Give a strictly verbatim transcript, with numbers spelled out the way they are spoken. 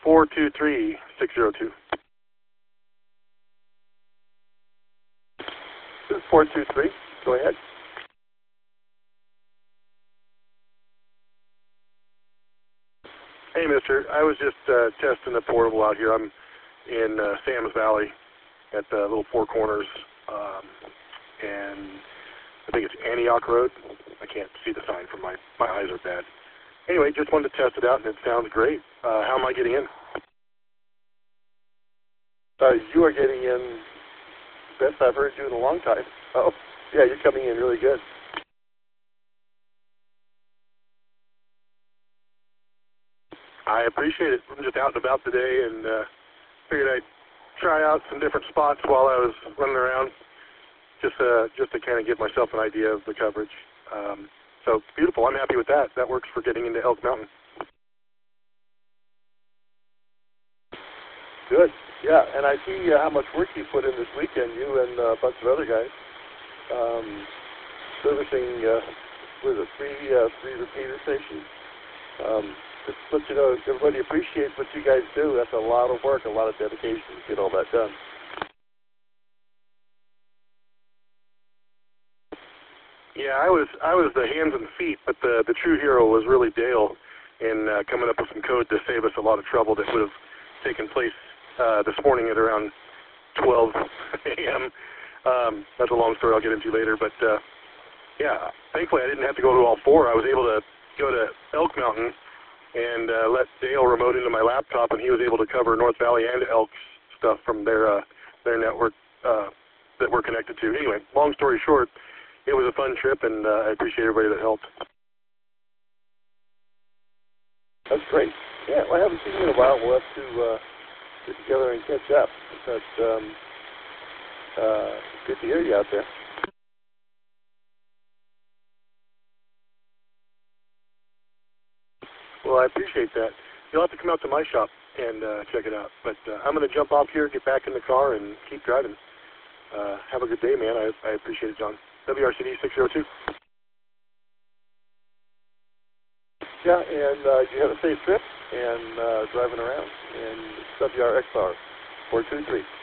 four two three, six zero two. This is four two three. Go ahead. Hey, mister. I was just uh, testing the portable out here. I'm in uh, Sam's Valley at the little Four Corners, um, and I think it's Antioch Road. I can't see the sign from my, my eyes are bad. Anyway, just wanted to test it out, and it sounds great. Uh, how am I getting in? Uh, you are getting in best I've heard you in a long time. Oh, yeah, you're coming in really good. I appreciate it. I'm just out and about today, and uh, figured I'd try out some different spots while I was running around, just uh, just to kind of give myself an idea of the coverage. Um, so beautiful. I'm happy with that. That works for getting into Elk Mountain. Good. Yeah, and I see uh, how much work you put in this weekend, you and uh, a bunch of other guys, um, servicing, uh, what is it, three, uh, three repeater stations. Um, just to let you know, everybody appreciates what you guys do. That's a lot of work, a lot of dedication to get all that done. Yeah, I was I was the hands and feet, but the the true hero was really Dale in uh, coming up with some code to save us a lot of trouble that would have taken place uh, this morning at around twelve A M Um, that's a long story I'll get into later, but uh, yeah, thankfully I didn't have to go to all four. I was able to go to Elk Mountain and uh, let Dale remote into my laptop, and he was able to cover North Valley and Elk stuff from their uh, their network uh, that we're connected to. Anyway, long story short, it was a fun trip, and uh, I appreciate everybody that helped. That's great. Yeah, well, I haven't seen you in a while. We'll have to uh, get together and catch up. But um, uh, good to hear you out there. Well, I appreciate that. You'll have to come out to my shop and uh, check it out. But uh, I'm going to jump off here, get back in the car, and keep driving. Uh, have a good day, man. I, I appreciate it, John. W R C D six zero two. Yeah, and uh, you have a safe trip and uh, driving around. And W R X R four two three.